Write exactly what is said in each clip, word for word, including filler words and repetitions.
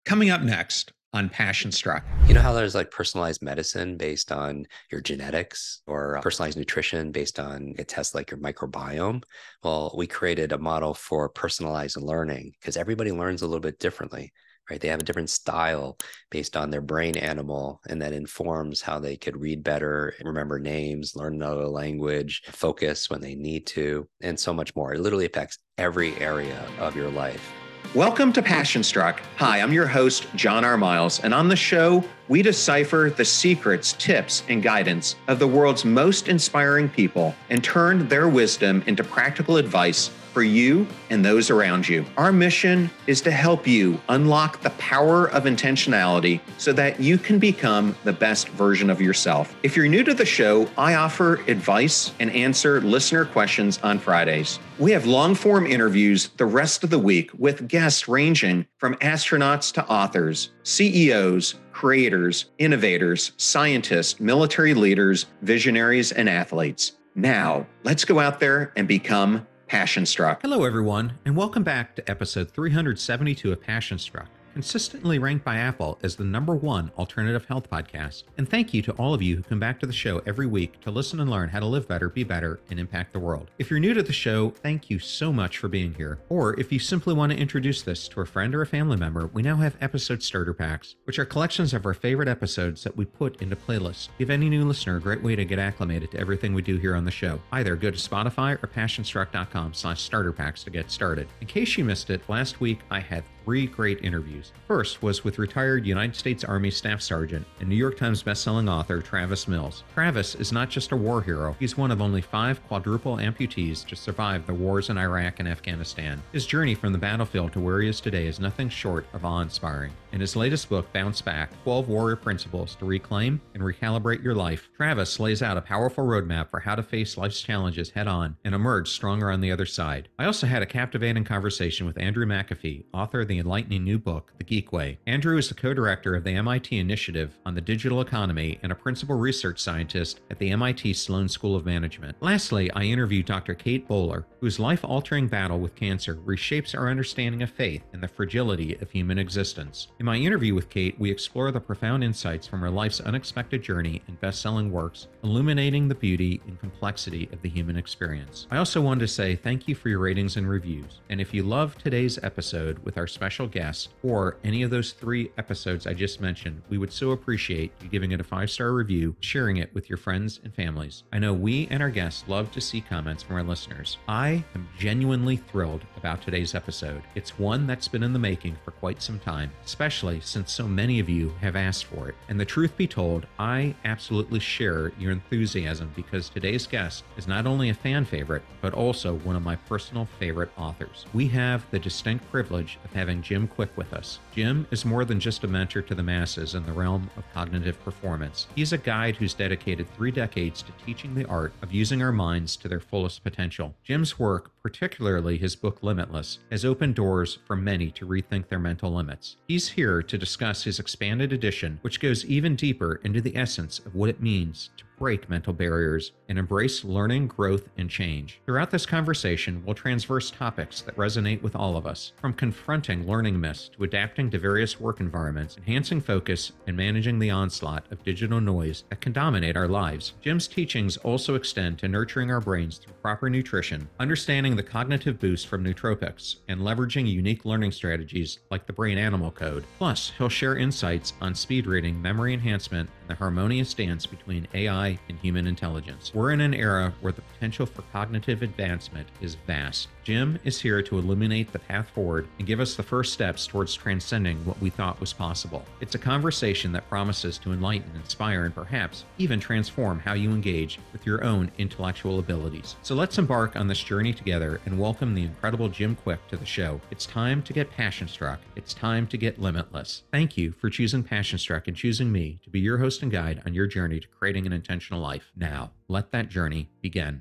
Coming up next on Passion Struck. You know how there's like personalized medicine based on your genetics or personalized nutrition based on a test like your microbiome? Well, we created a model for personalized learning because everybody learns a little bit differently, right? They have a different style based on their brain animal, and that informs how they could read better, remember names, learn another language, focus when they need to, and so much more. It literally affects every area of your life. Welcome to Passion Struck. Hi, I'm your host, John R. Miles, and on the show, we decipher the secrets, tips, and guidance of the world's most inspiring people and turn their wisdom into practical advice for you and those around you. Our mission is to help you unlock the power of intentionality so that you can become the best version of yourself. If you're new to the show, I offer advice and answer listener questions on Fridays. We have long-form interviews the rest of the week with guests ranging from astronauts to authors, C E Os, creators, innovators, scientists, military leaders, visionaries, and athletes. Now, let's go out there and become Passion Struck. Hello, everyone, and welcome back to episode three hundred seventy-two of Passion Struck, consistently ranked by Apple as the number one alternative health podcast. And thank you to all of you who come back to the show every week to listen and learn how to live better, be better, and impact the world. If you're new to the show, thank you so much for being here. Or if you simply want to introduce this to a friend or a family member, we now have episode starter packs, which are collections of our favorite episodes that we put into playlists. Give any new listener a great way to get acclimated to everything we do here on the show. Either go to Spotify or passionstruck.com slash starter packs to get started. In case you missed it, last week I had three great interviews. First was with retired United States Army Staff Sergeant and New York Times bestselling author Travis Mills. Travis is not just a war hero, he's one of only five quadruple amputees to survive the wars in Iraq and Afghanistan. His journey from the battlefield to where he is today is nothing short of awe-inspiring. In his latest book, Bounce Back, twelve Warrior Principles to Reclaim and Recalibrate Your Life, Travis lays out a powerful roadmap for how to face life's challenges head-on and emerge stronger on the other side. I also had a captivating conversation with Andrew McAfee, author of the enlightening new book, The Geek Way. Andrew is the co-director of the M I T Initiative on the Digital Economy and a principal research scientist at the M I T Sloan School of Management. Lastly, I interviewed Doctor Kate Bowler, whose life-altering battle with cancer reshapes our understanding of faith and the fragility of human existence. In my interview with Kate, we explore the profound insights from her life's unexpected journey and best-selling works, illuminating the beauty and complexity of the human experience. I also wanted to say thank you for your ratings and reviews. And if you love today's episode with our special guest, or any of those three episodes I just mentioned, we would so appreciate you giving it a five-star review, sharing it with your friends and families. I know we and our guests love to see comments from our listeners. I am genuinely thrilled about today's episode. It's one that's been in the making for quite some time, especially since so many of you have asked for it. And the truth be told, I absolutely share your enthusiasm because today's guest is not only a fan favorite, but also one of my personal favorite authors. We have the distinct privilege of having Jim Kwik with us. Jim is more than just a mentor to the masses in the realm of cognitive performance. He's a guide who's dedicated three decades to teaching the art of using our minds to their fullest potential. Jim's work, particularly his book Limitless, has opened doors for many to rethink their mental limits. He's here to discuss his expanded edition, which goes even deeper into the essence of what it means to break mental barriers and embrace learning, growth, and change. Throughout this conversation, we'll transverse topics that resonate with all of us, from confronting learning myths to adapting to various work environments, enhancing focus, and managing the onslaught of digital noise that can dominate our lives. Jim's teachings also extend to nurturing our brains through proper nutrition, understanding the cognitive boost from nootropics, and leveraging unique learning strategies like the Brain Animal Code. Plus, he'll share insights on speed reading, memory enhancement, and the harmonious dance between A I and human intelligence. We're in an era where the potential for cognitive advancement is vast. Jim is here to illuminate the path forward and give us the first steps towards transcending what we thought was possible. It's a conversation that promises to enlighten, inspire, and perhaps even transform how you engage with your own intellectual abilities. So let's embark on this journey together and welcome the incredible Jim Kwik to the show. It's time to get passion struck. It's time to get limitless. Thank you for choosing Passion Struck and choosing me to be your host and guide on your journey to creating an intentional life. Now, let that journey begin.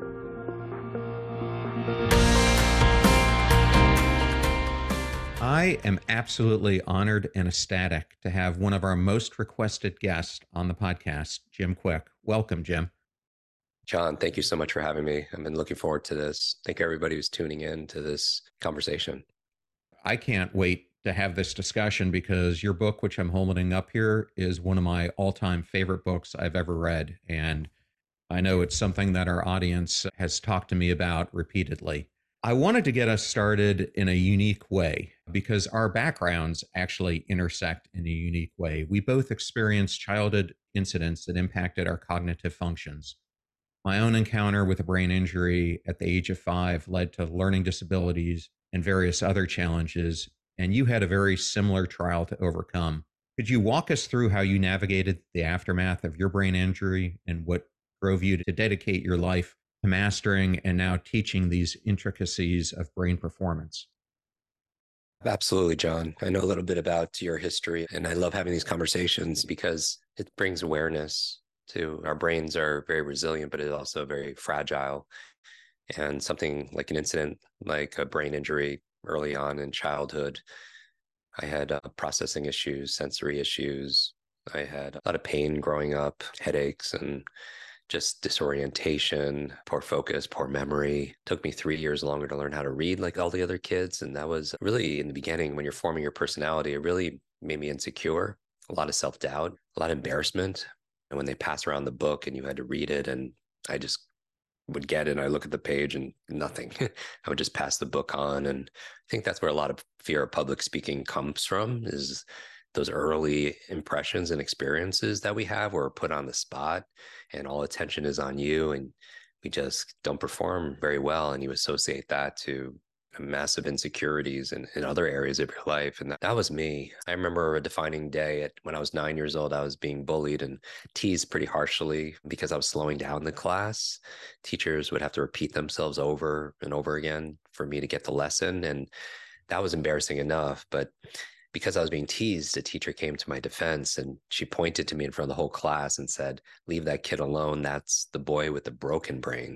I am absolutely honored and ecstatic to have one of our most requested guests on the podcast, Jim Kwik. Welcome, Jim. John, thank you so much for having me. I've been looking forward to this. Thank everybody who's tuning in to this conversation. I can't wait to have this discussion because your book, which I'm holding up here, is one of my all time favorite books I've ever read. And I know it's something that our audience has talked to me about repeatedly. I wanted to get us started in a unique way because our backgrounds actually intersect in a unique way. We both experienced childhood incidents that impacted our cognitive functions. My own encounter with a brain injury at the age of five led to learning disabilities and various other challenges, and you had a very similar trial to overcome. Could you walk us through how you navigated the aftermath of your brain injury and what drove you to dedicate your life to mastering and now teaching these intricacies of brain performance? Absolutely, John. I know a little bit about your history, and I love having these conversations because it brings awareness to our brains are very resilient, but it's also very fragile. And something like an incident, like a brain injury early on in childhood, I had uh, processing issues, sensory issues. I had a lot of pain growing up, headaches, and just disorientation, poor focus, poor memory. It took me three years longer to learn how to read like all the other kids. And that was really in the beginning when you're forming your personality, it really made me insecure, a lot of self doubt, a lot of embarrassment. And when they pass around the book and you had to read it, and I just would get it and I look at the page and nothing. I would just pass the book on. And I think that's where a lot of fear of public speaking comes from, is those early impressions and experiences that we have where we're put on the spot and all attention is on you and we just don't perform very well. And you associate that to massive insecurities in, in other areas of your life. And that, that was me. I remember a defining day at when I was nine years old, I was being bullied and teased pretty harshly because I was slowing down the class. Teachers would have to repeat themselves over and over again for me to get the lesson. And that was embarrassing enough. But because I was being teased, a teacher came to my defense and she pointed to me in front of the whole class and said, "Leave that kid alone. That's the boy with the broken brain."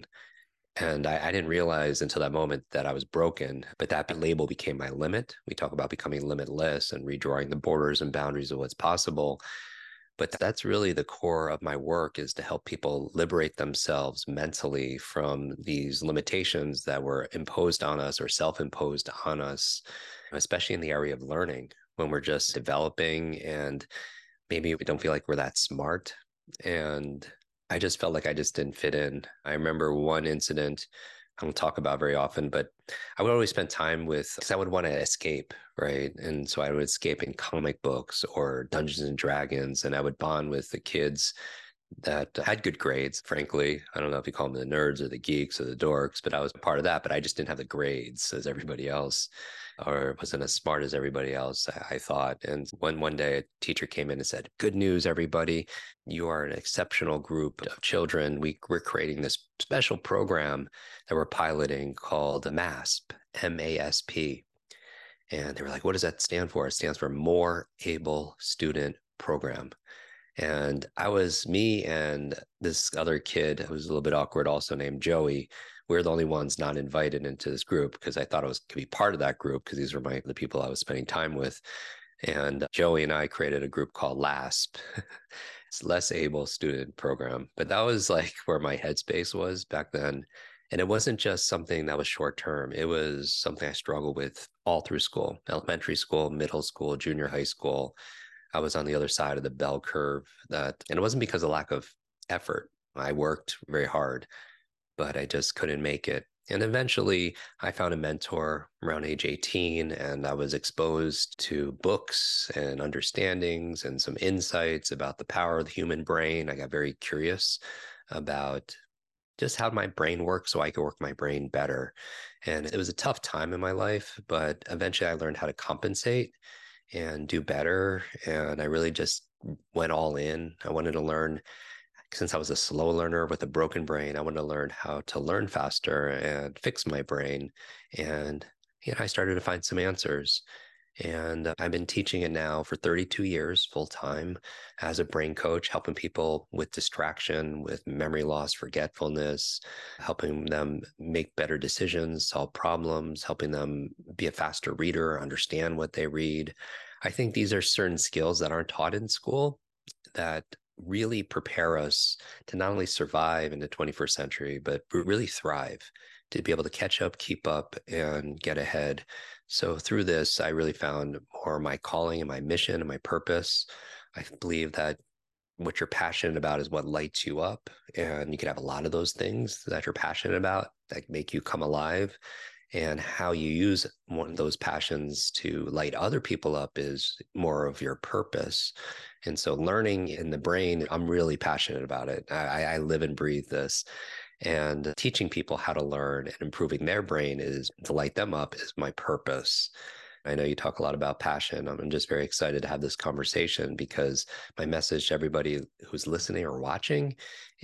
And I, I didn't realize until that moment that I was broken, but that label became my limit. We talk about becoming limitless and redrawing the borders and boundaries of what's possible. But that's really the core of my work, is to help people liberate themselves mentally from these limitations that were imposed on us or self-imposed on us, especially in the area of learning when we're just developing and maybe we don't feel like we're that smart. And I just felt like I just didn't fit in. I remember one incident I don't talk about very often, but I would always spend time with, because I would want to escape, right? And so I would escape in comic books or Dungeons and Dragons, and I would bond with the kids that had good grades, frankly. I don't know if you call them the nerds or the geeks or the dorks, but I was part of that. But I just didn't have the grades as everybody else, or wasn't as smart as everybody else, I, I thought. And when one day a teacher came in and said, "Good news, everybody. You are an exceptional group of children. We, we're creating this special program that we're piloting called MASP, M A S P." And they were like, "What does that stand for?" It stands for More Able Student Program. And I was me and this other kid who was a little bit awkward, also named Joey. We were the only ones not invited into this group because I thought I was could be part of that group because these were my the people I was spending time with. And Joey and I created a group called LASP. It's Less Able Student Program. But that was like where my headspace was back then. And it wasn't just something that was short term. It was something I struggled with all through school, elementary school, middle school, junior high school. I was on the other side of the bell curve, that, and it wasn't because of lack of effort. I worked very hard, but I just couldn't make it. And eventually I found a mentor around age eighteen, and I was exposed to books and understandings and some insights about the power of the human brain. I got very curious about just how my brain works so I could work my brain better. And it was a tough time in my life, but eventually I learned how to compensate and do better. And I really just went all in. I wanted to learn, since I was a slow learner with a broken brain, I wanted to learn how to learn faster and fix my brain. And you know, I started to find some answers. And I've been teaching it now for thirty-two years full time as a brain coach, helping people with distraction, with memory loss, forgetfulness, helping them make better decisions, solve problems, helping them be a faster reader, understand what they read. I think these are certain skills that aren't taught in school that really prepare us to not only survive in the twenty-first century, but really thrive, to be able to catch up, keep up, and get ahead. So through this, I really found more my calling and my mission and my purpose. I believe that what you're passionate about is what lights you up. And you can have a lot of those things that you're passionate about that make you come alive. And how you use one of those passions to light other people up is more of your purpose. And so learning in the brain, I'm really passionate about it. I, I live and breathe this. And teaching people how to learn and improving their brain is to light them up is my purpose. I know you talk a lot about passion. I'm just very excited to have this conversation because my message to everybody who's listening or watching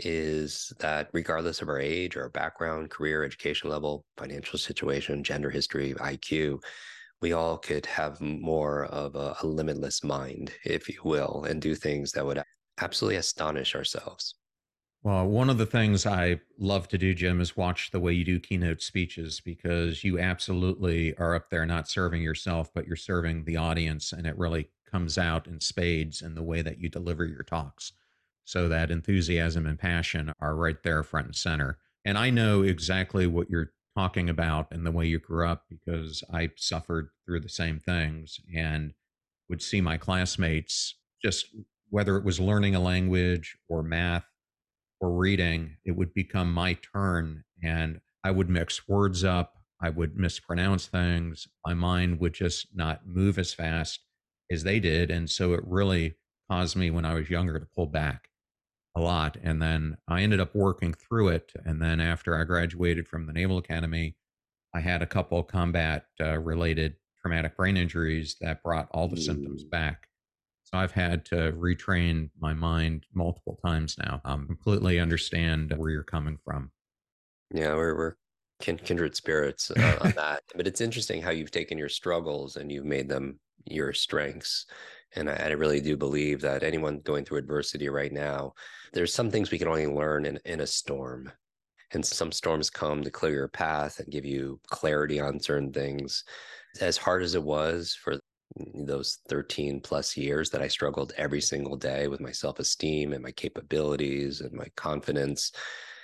is that regardless of our age or our background, career, education level, financial situation, gender history, I Q, we all could have more of a, a limitless mind, if you will, and do things that would absolutely astonish ourselves. Well, one of the things I love to do, Jim, is watch the way you do keynote speeches because you absolutely are up there not serving yourself, but you're serving the audience. And it really comes out in spades in the way that you deliver your talks. So that enthusiasm and passion are right there front and center. And I know exactly what you're talking about and the way you grew up because I suffered through the same things and would see my classmates just whether it was learning a language or math or reading, it would become my turn and I would mix words up. I would mispronounce things. My mind would just not move as fast as they did. And so it really caused me when I was younger to pull back a lot. And then I ended up working through it. And then after I graduated from the Naval Academy, I had a couple combat uh, related traumatic brain injuries that brought all the symptoms back. So I've had to retrain my mind multiple times now. I um, completely understand where you're coming from. Yeah, we're we're kindred spirits uh, on that. But it's interesting how you've taken your struggles and you've made them your strengths. And I, I really do believe that anyone going through adversity right now, there's some things we can only learn in, in a storm. And some storms come to clear your path and give you clarity on certain things. As hard as it was for those thirteen plus years that I struggled every single day with my self-esteem and my capabilities and my confidence,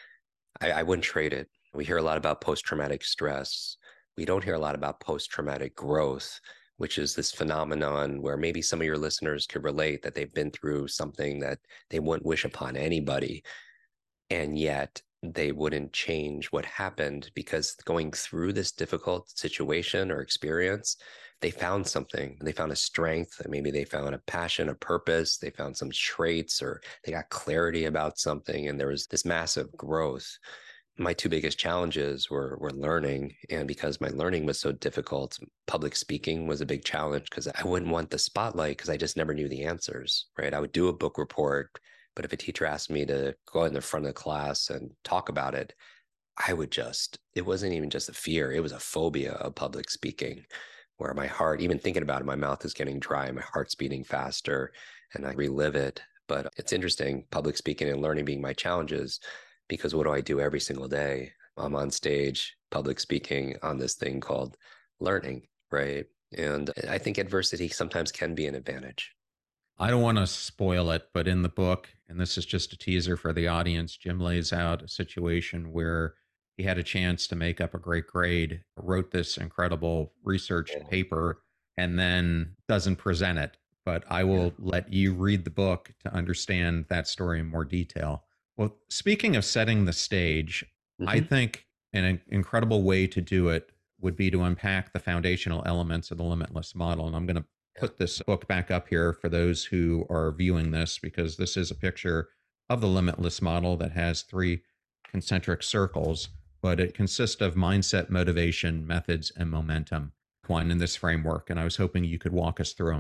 I, I wouldn't trade it. We hear a lot about post-traumatic stress. We don't hear a lot about post-traumatic growth, which is this phenomenon where maybe some of your listeners could relate that they've been through something that they wouldn't wish upon anybody. And yet they wouldn't change what happened because going through this difficult situation or experience, they found something. They found a strength. Maybe they found a passion, a purpose. They found some traits or they got clarity about something. And there was this massive growth. My two biggest challenges were, were learning. And because my learning was so difficult, public speaking was a big challenge because I wouldn't want the spotlight because I just never knew the answers, right? I would do a book report, but if a teacher asked me to go in the front of the class and talk about it, I would just, it wasn't even just a fear, it was a phobia of public speaking, where my heart, even thinking about it, my mouth is getting dry, my heart's beating faster, and I relive it. But it's interesting, public speaking and learning being my challenges, because what do I do every single day? I'm on stage, public speaking on this thing called learning, right? And I think adversity sometimes can be an advantage. I don't want to spoil it, but in the book, and this is just a teaser for the audience, Jim lays out a situation where he had a chance to make up a great grade, wrote this incredible research Yeah. paper, and then doesn't present it. But I will yeah. let you read the book to understand that story in more detail. Well, speaking of setting the stage, mm-hmm. I think an incredible way to do it would be to unpack the foundational elements of the Limitless Model. And I'm going to put this book back up here for those who are viewing this, because this is a picture of the Limitless Model that has three concentric circles, but it consists of mindset, motivation, methods, and momentum, one in this framework. And I was hoping you could walk us through them.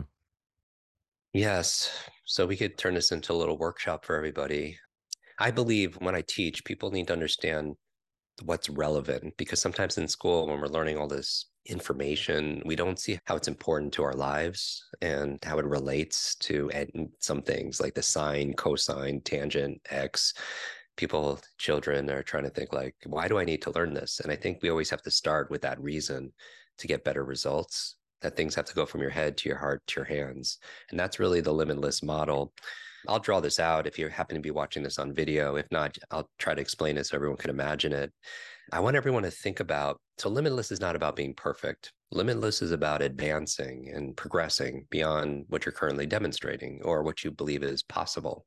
Yes. So we could turn this into a little workshop for everybody. I believe when I teach, people need to understand what's relevant, because sometimes in school, when we're learning all this information, we don't see how it's important to our lives and how it relates to some things like the sine, cosine, tangent, x. People, children are trying to think like, why do I need to learn this? And I think we always have to start with that reason to get better results, that things have to go from your head to your heart to your hands. And that's really the Limitless Model. I'll draw this out if you happen to be watching this on video. If not, I'll try to explain it so everyone can imagine it. I want everyone to think about, so Limitless is not about being perfect. Limitless is about advancing and progressing beyond what you're currently demonstrating or what you believe is possible.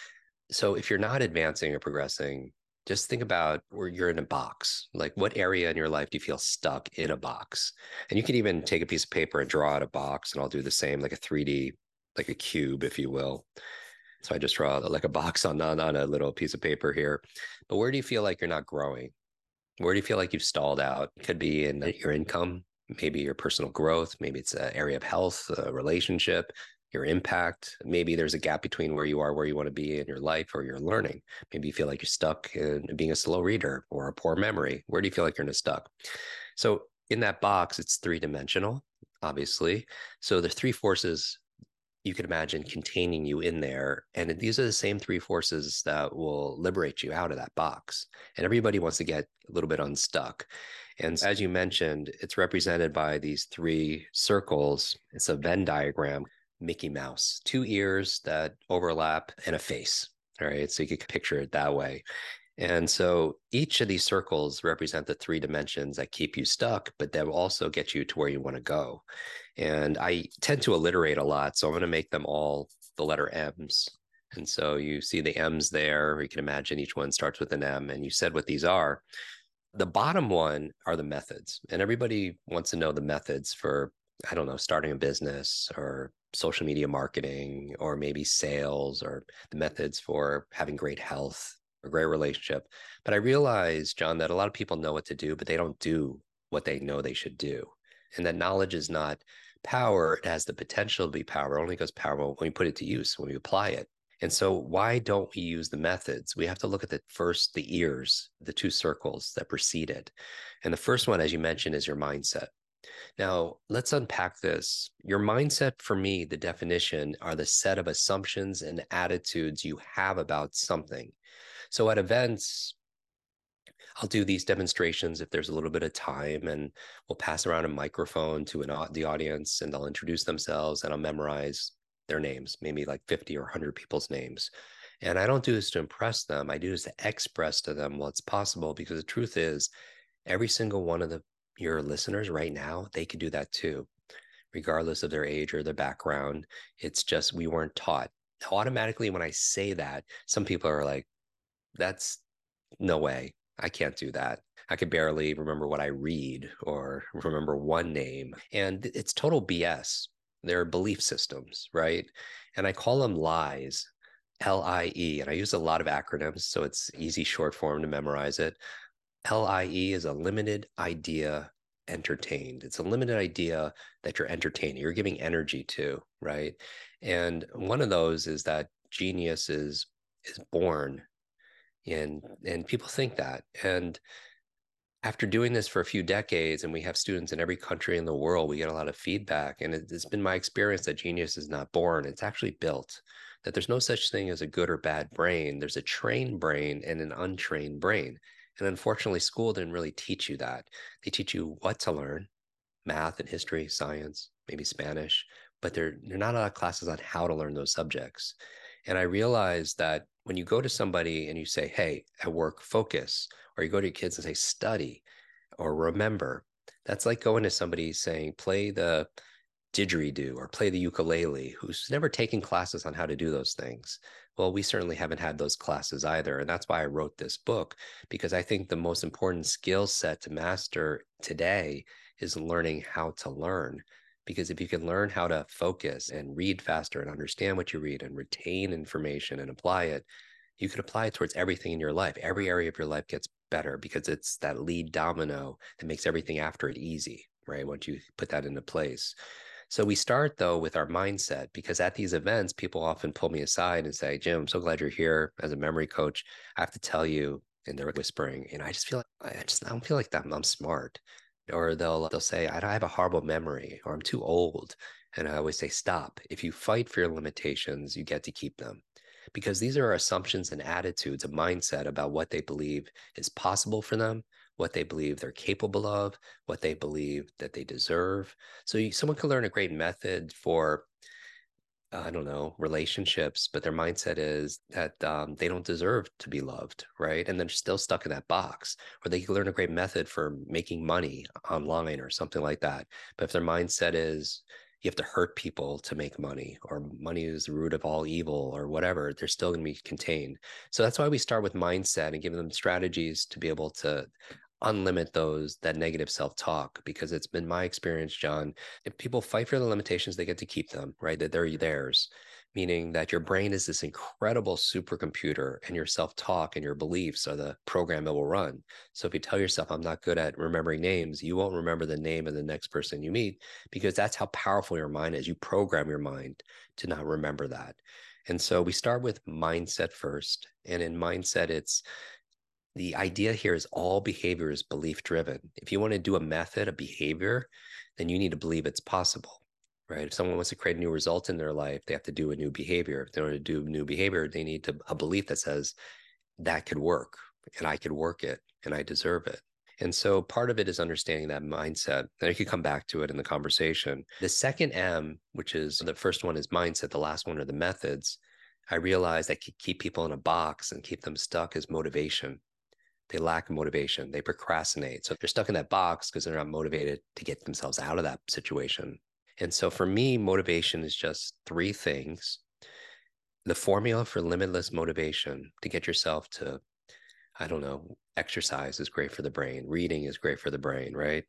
So if you're not advancing or progressing, just think about where you're in a box. Like, what area in your life do you feel stuck in a box? And you can even take a piece of paper and draw out a box, and I'll do the same, like a three D, like a cube, if you will. So I just draw like a box on, on, on a little piece of paper here. But where do you feel like you're not growing? Where do you feel like you've stalled out? It could be in your income, maybe your personal growth, maybe it's an area of health, a relationship, your impact. Maybe there's a gap between where you are, where you want to be in your life or your learning. Maybe you feel like you're stuck in being a slow reader or a poor memory. Where do you feel like you're stuck? So in that box, it's three-dimensional, obviously. So there's three forces you could imagine containing you in there. And these are the same three forces that will liberate you out of that box. And everybody wants to get a little bit unstuck. And as you mentioned, it's represented by these three circles. It's a Venn diagram, Mickey Mouse, two ears that overlap and a face. All right. So you could picture it that way. And so each of these circles represent the three dimensions that keep you stuck, but that will also get you to where you want to go. And I tend to alliterate a lot, so I'm going to make them all the letter M's. And so you see the M's there. You can imagine each one starts with an M, and you said what these are. The bottom one are the methods, and everybody wants to know the methods for, I don't know, starting a business or social media marketing, or maybe sales, or the methods for having great health, a great relationship. But I realize, John, that a lot of people know what to do, but they don't do what they know they should do. And that knowledge is not power. It has the potential to be power. It only goes powerful when we put it to use, when we apply it. And so why don't we use the methods? We have to look at the first, the ears, the two circles that precede it. And the first one, as you mentioned, is your mindset. Now, let's unpack this. Your mindset, for me, the definition are the set of assumptions and attitudes you have about something. So at events, I'll do these demonstrations if there's a little bit of time, and we'll pass around a microphone to an, the audience, and they'll introduce themselves, and I'll memorize their names, maybe like fifty or one hundred people's names. And I don't do this to impress them. I do this to express to them what's possible, because the truth is, every single one of the, your listeners right now, they could do that too, regardless of their age or their background. It's just we weren't taught. Automatically, when I say that, some people are like, that's no way. I can't do that. I could barely remember what I read or remember one name. And it's total B S. They're belief systems, right? And I call them lies, L I E. And I use a lot of acronyms, so it's easy short form to memorize it. L I E is a limited idea entertained. It's a limited idea that you're entertaining, you're giving energy to, right? And one of those is that genius is is born. And, and people think that. And after doing this for a few decades, and we have students in every country in the world, we get a lot of feedback. And it, it's been my experience that genius is not born, it's actually built. That there's no such thing as a good or bad brain. There's a trained brain and an untrained brain. And unfortunately, school didn't really teach you that. They teach you what to learn, math and history, science, maybe Spanish, but there, there are not a lot of classes on how to learn those subjects. And I realized that when you go to somebody and you say, hey, at work, focus, or you go to your kids and say, study, or remember, that's like going to somebody saying, play the didgeridoo or play the ukulele, who's never taken classes on how to do those things. Well, we certainly haven't had those classes either. And that's why I wrote this book, because I think the most important skill set to master today is learning how to learn. Because if you can learn how to focus and read faster and understand what you read and retain information and apply it, you can apply it towards everything in your life. Every area of your life gets better because it's that lead domino that makes everything after it easy, right? Once you put that into place. So we start, though, with our mindset, because at these events, people often pull me aside and say, Jim, I'm so glad you're here as a memory coach. I have to tell you, and they're whispering, and I just feel like, I just I don't feel like that I'm smart. Or they'll they'll say, I have a horrible memory, or I'm too old. And I always say, stop. If you fight for your limitations, you get to keep them. Because these are assumptions and attitudes, a mindset about what they believe is possible for them, what they believe they're capable of, what they believe that they deserve. So you, someone can learn a great method for I don't know, relationships, but their mindset is that um, they don't deserve to be loved, right? And they're still stuck in that box. Or they can learn a great method for making money online or something like that. But if their mindset is you have to hurt people to make money, or money is the root of all evil, or whatever, they're still going to be contained. So that's why we start with mindset and give them strategies to be able to unlimit those that negative self-talk, because it's been my experience, John, if people fight for the limitations, they get to keep them, right? That they're theirs, meaning that your brain is this incredible supercomputer, and your self-talk and your beliefs are the program it will run. So if you tell yourself, I'm not good at remembering names, you won't remember the name of the next person you meet, because that's how powerful your mind is. You program your mind to not remember that. And so we start with mindset first. And in mindset, it's the idea here is all behavior is belief driven. If you want to do a method, a behavior, then you need to believe it's possible, right? If someone wants to create a new result in their life, they have to do a new behavior. If they want to do a new behavior, they need to, a belief that says that could work, and I could work it, and I deserve it. And so part of it is understanding that mindset. And I could come back to it in the conversation. The second M, which is the first one is mindset, the last one are the methods. I realized that keep people in a box and keep them stuck is motivation. They lack motivation. They procrastinate. So they're stuck in that box because they're not motivated to get themselves out of that situation. And so for me, motivation is just three things. The formula for limitless motivation to get yourself to, I don't know, exercise is great for the brain. Reading is great for the brain, right?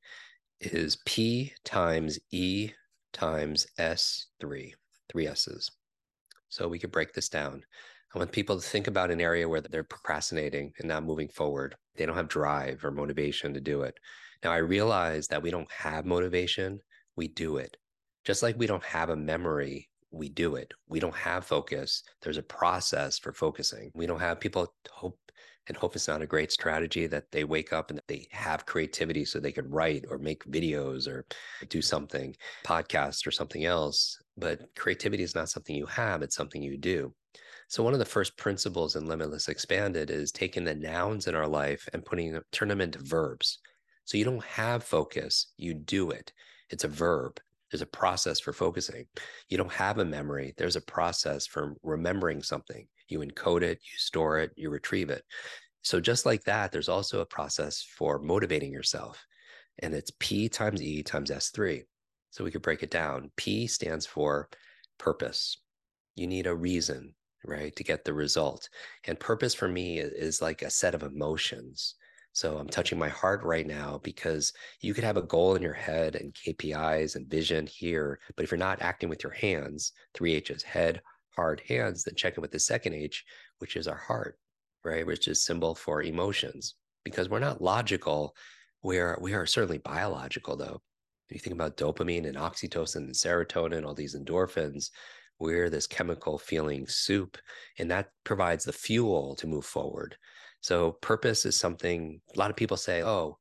Is P times E times S three, three S's. So we could break this down. I want people to think about an area where they're procrastinating and not moving forward. They don't have drive or motivation to do it. Now, I realize that we don't have motivation, we do it. Just like we don't have a memory, we do it. We don't have focus. There's a process for focusing. We don't have people hope, and hope is not a great strategy, that they wake up and they have creativity so they could write or make videos or do something, podcast or something else. But creativity is not something you have, it's something you do. So one of the first principles in Limitless Expanded is taking the nouns in our life and putting them, turn them into verbs. So you don't have focus, you do it. It's a verb. There's a process for focusing. You don't have a memory. There's a process for remembering something. You encode it, you store it, you retrieve it. So just like that, there's also a process for motivating yourself. And it's P times E times S three. So we could break it down. P stands for purpose. You need a reason, right, to get the result. And purpose for me is like a set of emotions. So I'm touching my heart right now, because you could have a goal in your head and K P Is and vision here, but if you're not acting with your hands, three H's, head, heart, hands, then check in with the second H, which is our heart, right, which is symbol for emotions. Because we're not logical, we're, we are certainly biological though. If you think about dopamine and oxytocin and serotonin, all these endorphins, we're this chemical feeling soup, and that provides the fuel to move forward. So purpose is something a lot of people say, oh,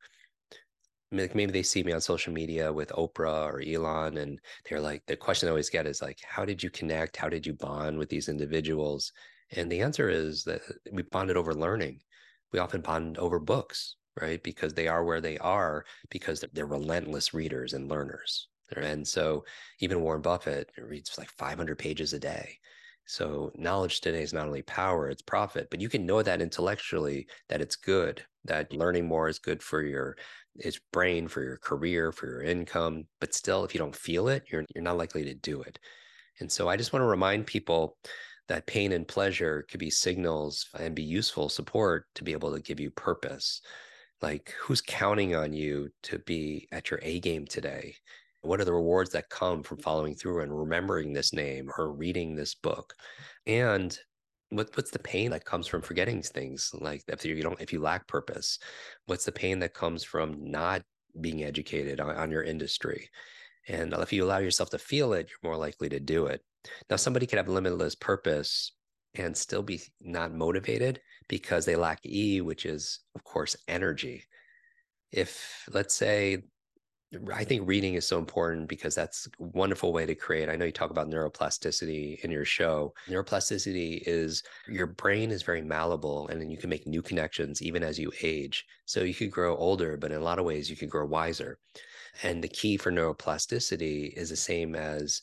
maybe they see me on social media with Oprah or Elon, and they're like, the question I always get is like, how did you connect? How did you bond with these individuals? And the answer is that we bonded over learning. We often bond over books, right? Because they are where they are, because they're relentless readers and learners. And so even Warren Buffett reads like five hundred pages a day. So knowledge today is not only power, it's profit, but you can know that intellectually that it's good, that learning more is good for your its brain, for your career, for your income. But still, if you don't feel it, you're, you're not likely to do it. And so I just want to remind people that pain and pleasure could be signals and be useful support to be able to give you purpose. Like, who's counting on you to be at your A game today? What are the rewards that come from following through and remembering this name or reading this book? And what, what's the pain that comes from forgetting things? Like if you don't, if you lack purpose, what's the pain that comes from not being educated on, on your industry? And if you allow yourself to feel it, you're more likely to do it. Now, somebody could have limitless purpose and still be not motivated because they lack E, which is, of course, energy. If, let's say, I think reading is so important because that's a wonderful way to create. I know you talk about neuroplasticity in your show. Neuroplasticity is your brain is very malleable, and then you can make new connections even as you age. So you could grow older, but in a lot of ways you could grow wiser. And the key for neuroplasticity is the same as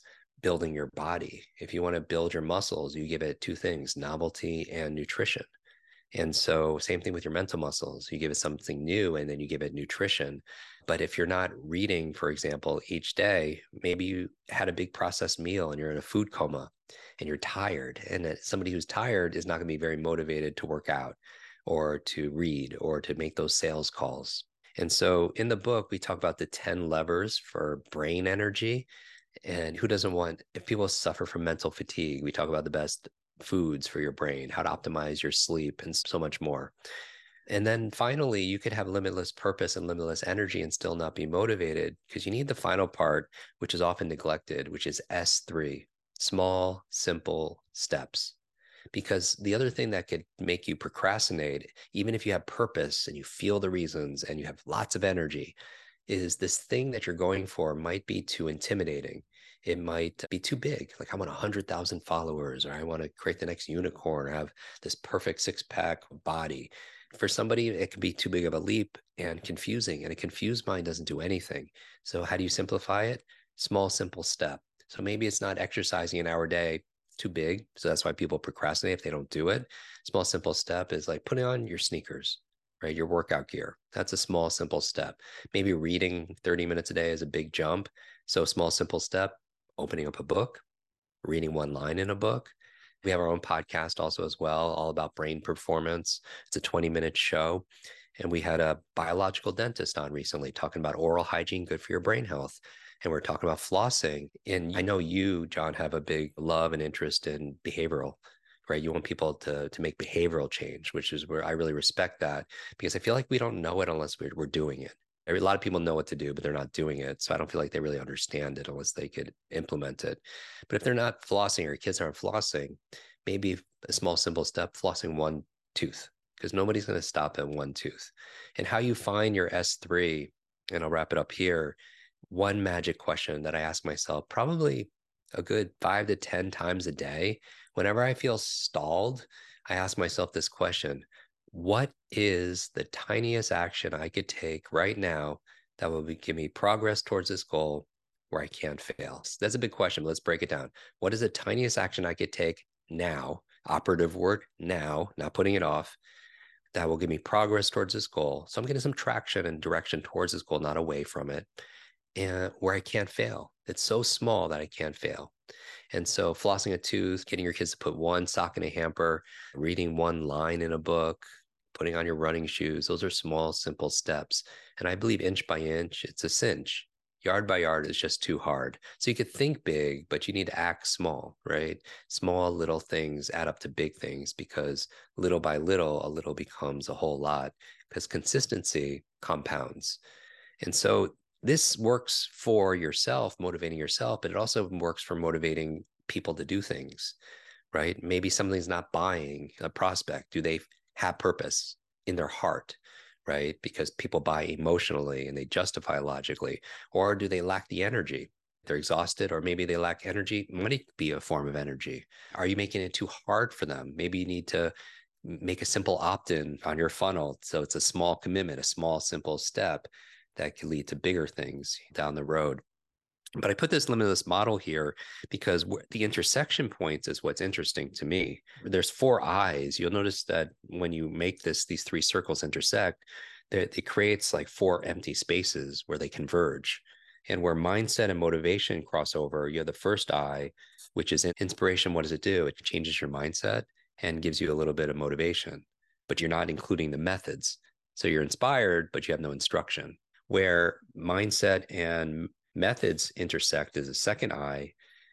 building your body. If you want to build your muscles, you give it two things, novelty and nutrition. And so same thing with your mental muscles. You give it something new and then you give it nutrition. But if you're not reading, for example, each day, maybe you had a big processed meal and you're in a food coma and you're tired. And somebody who's tired is not going to be very motivated to work out or to read or to make those sales calls. And so in the book, we talk about the ten levers for brain energy. And who doesn't want, if people suffer from mental fatigue, we talk about the best foods for your brain, how to optimize your sleep, and so much more. And then finally, you could have limitless purpose and limitless energy and still not be motivated, because you need the final part, which is often neglected, which is S three, small, simple steps. Because the other thing that could make you procrastinate, even if you have purpose and you feel the reasons and you have lots of energy, is this thing that you're going for might be too intimidating. It might be too big. Like I want one hundred thousand followers, or I want to create the next unicorn, or have this perfect six pack body. For somebody, it can be too big of a leap and confusing, and a confused mind doesn't do anything. So how do you simplify it? Small, simple step. So maybe it's not exercising an hour a day, too big. So that's why people procrastinate if they don't do it. Small, simple step is like putting on your sneakers, right? Your workout gear. That's a small, simple step. Maybe reading thirty minutes a day is a big jump. So small, simple step, opening up a book, reading one line in a book. We have our own podcast also as well, all about brain performance. It's a twenty minute show. And we had a biological dentist on recently talking about oral hygiene, good for your brain health. And we're talking about flossing. And I know you, John, have a big love and interest in behavioral, right? You want people to, to make behavioral change, which is where I really respect that, because I feel like we don't know it unless we're, we're doing it. A lot of people know what to do, but they're not doing it. So I don't feel like they really understand it unless they could implement it. But if they're not flossing or your kids aren't flossing, maybe a small, simple step, flossing one tooth, because nobody's going to stop at one tooth. And how you find your S three, and I'll wrap it up here, one magic question that I ask myself probably a good five to ten times a day. Whenever I feel stalled, I ask myself this question: what is the tiniest action I could take right now that will be, give me progress towards this goal where I can't fail? So that's a big question, but let's break it down. What is the tiniest action I could take now, operative word now, not putting it off, that will give me progress towards this goal? So I'm getting some traction and direction towards this goal, not away from it, and where I can't fail. It's so small that I can't fail. And so flossing a tooth, getting your kids to put one sock in a hamper, reading one line in a book, putting on your running shoes, those are small, simple steps. And I believe inch by inch, it's a cinch. Yard by yard is just too hard. So you could think big, but you need to act small, right? Small little things add up to big things, because little by little, a little becomes a whole lot, because consistency compounds. And so this works for yourself, motivating yourself, but it also works for motivating people to do things, right? Maybe something's not buying a prospect. Do they have purpose in their heart, right? Because people buy emotionally and they justify logically. Or do they lack the energy? They're exhausted, or maybe they lack energy. Money could be a form of energy. Are you making it too hard for them? Maybe you need to make a simple opt-in on your funnel. So it's a small commitment, a small, simple step that can lead to bigger things down the road. But I put this limitless model here because the intersection points is what's interesting to me. There's four eyes. You'll notice that when you make this, these three circles intersect, it creates like four empty spaces where they converge. And where mindset and motivation cross over, you have the first eye, which is inspiration. What does it do? It changes your mindset and gives you a little bit of motivation, but you're not including the methods. So you're inspired, but you have no instruction. Where mindset and methods intersect is a second eye,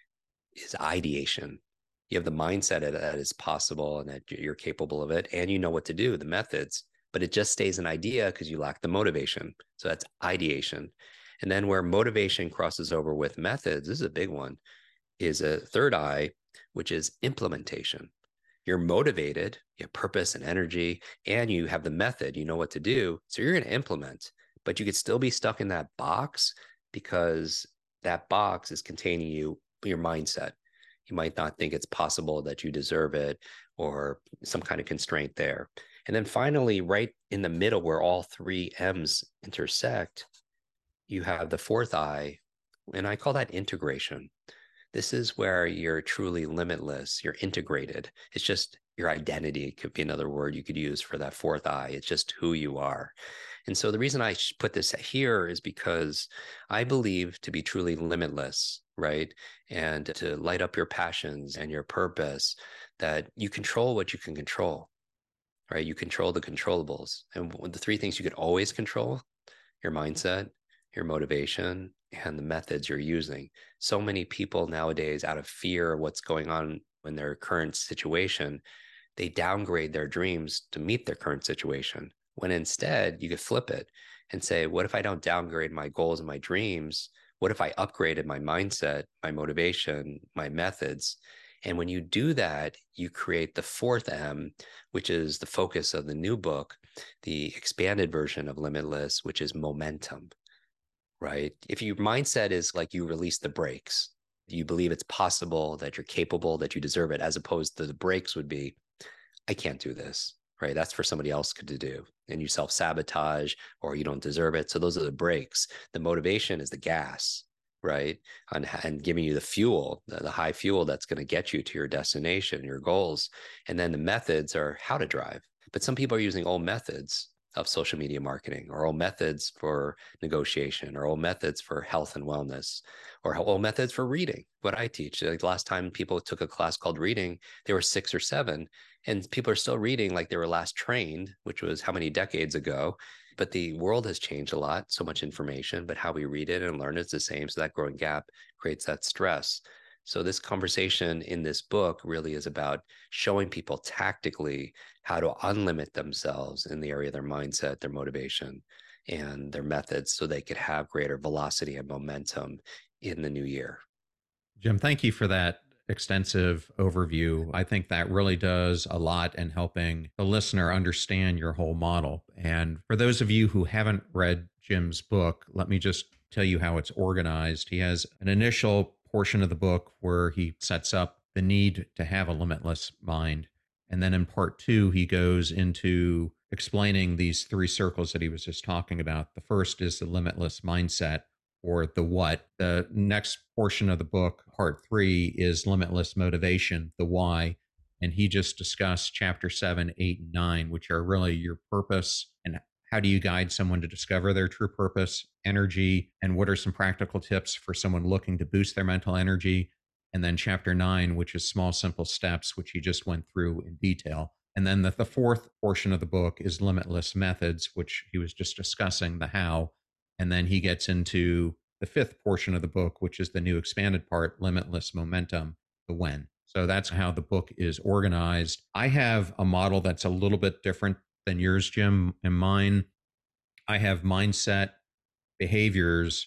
is ideation. You have the mindset that it's possible and that you're capable of it, and you know what to do, the methods, but it just stays an idea because you lack the motivation. So that's ideation. And then where motivation crosses over with methods, this is a big one, is a third eye, which is implementation. You're motivated, you have purpose and energy, and you have the method, you know what to do. So you're going to implement, but you could still be stuck in that box because that box is containing you, your mindset. You might not think it's possible that you deserve it, or some kind of constraint there. And then finally, right in the middle where all three M's intersect, you have the fourth eye, and I call that integration. This is where you're truly limitless, you're integrated. It's just your identity could be another word you could use for that fourth eye. It's just who you are. And so the reason I put this here is because I believe to be truly limitless, right? And to light up your passions and your purpose, that you control what you can control, right? You control the controllables. And the three things you can always control: your mindset, your motivation, and the methods you're using. So many people nowadays, out of fear of what's going on in their current situation, they downgrade their dreams to meet their current situation. When instead you could flip it and say, what if I don't downgrade my goals and my dreams? What if I upgraded my mindset, my motivation, my methods? And when you do that, you create the fourth M, which is the focus of the new book, the expanded version of Limitless, which is momentum, right? If your mindset is like you release the brakes, you believe it's possible, that you're capable, that you deserve it, as opposed to the brakes would be, I can't do this, right? That's for somebody else to do. And you self-sabotage or you don't deserve it. So those are the brakes. The motivation is the gas, right? And, and giving you the fuel, the, the high fuel that's going to get you to your destination, your goals. And then the methods are how to drive. But some people are using old methods of social media marketing, or old methods for negotiation, or old methods for health and wellness, or old methods for reading. What I teach, like the last time people took a class called reading, they were six or seven, and people are still reading like they were last trained, which was how many decades ago. But the world has changed a lot, so much information, but how we read it and learn it's the same. So that growing gap creates that stress. So this conversation in this book really is about showing people tactically how to unlimit themselves in the area of their mindset, their motivation, and their methods, so they could have greater velocity and momentum in the new year. Jim, thank you for that extensive overview. I think that really does a lot in helping the listener understand your whole model. And for those of you who haven't read Jim's book, let me just tell you how it's organized. He has an initial portion of the book where he sets up the need to have a limitless mind. And then in part two, he goes into explaining these three circles that he was just talking about. The first is the limitless mindset, or the what. The next portion of the book, part three, is limitless motivation, the why. And he just discussed chapter seven, eight, and nine, which are really your purpose and how do you guide someone to discover their true purpose, energy, and what are some practical tips for someone looking to boost their mental energy. And then chapter nine, which is small, simple steps, which he just went through in detail. And then the, the fourth portion of the book is limitless methods, which he was just discussing the how. And then he gets into the fifth portion of the book, which is the new expanded part, limitless momentum, the when. So that's how the book is organized. I have a model that's a little bit different than yours, Jim, and mine. I have mindset, behaviors,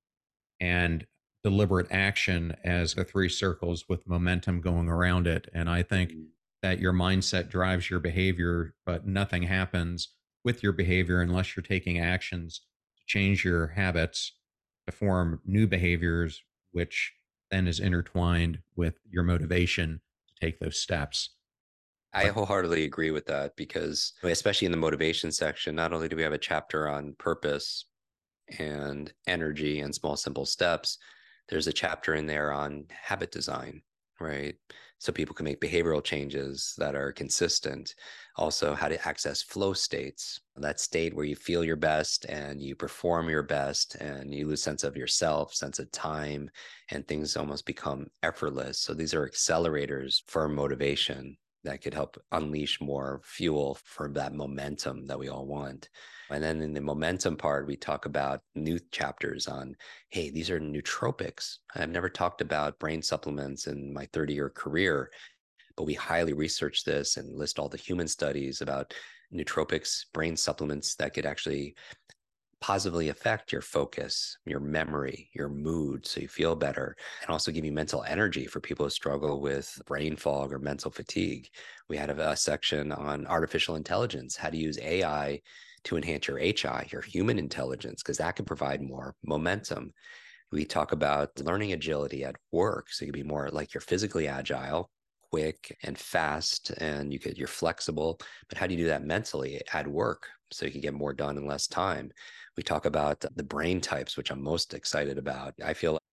and deliberate action as the three circles with momentum going around it. And I think that your mindset drives your behavior, but nothing happens with your behavior unless you're taking actions to change your habits to form new behaviors, which then is intertwined with your motivation to take those steps. I wholeheartedly agree with that, because especially in the motivation section, not only do we have a chapter on purpose and energy and small, simple steps, there's a chapter in there on habit design, right? So people can make behavioral changes that are consistent. Also, how to access flow states, that state where you feel your best and you perform your best and you lose sense of yourself, sense of time, and things almost become effortless. So these are accelerators for motivation that could help unleash more fuel for that momentum that we all want. And then in the momentum part, we talk about new chapters on, hey, these are nootropics. I've never talked about brain supplements in my thirty-year career, but we highly research this and list all the human studies about nootropics, brain supplements that could actually positively affect your focus, your memory, your mood, so you feel better, and also give you mental energy for people who struggle with brain fog or mental fatigue. We had a, a section on artificial intelligence, how to use A I to enhance your H I, your human intelligence, because that can provide more momentum. We talk about learning agility at work, so you can be more like you're physically agile, quick and fast, and you could you're flexible. But how do you do that mentally at work so you can get more done in less time? We talk about the brain types, which I'm most excited about. I feel like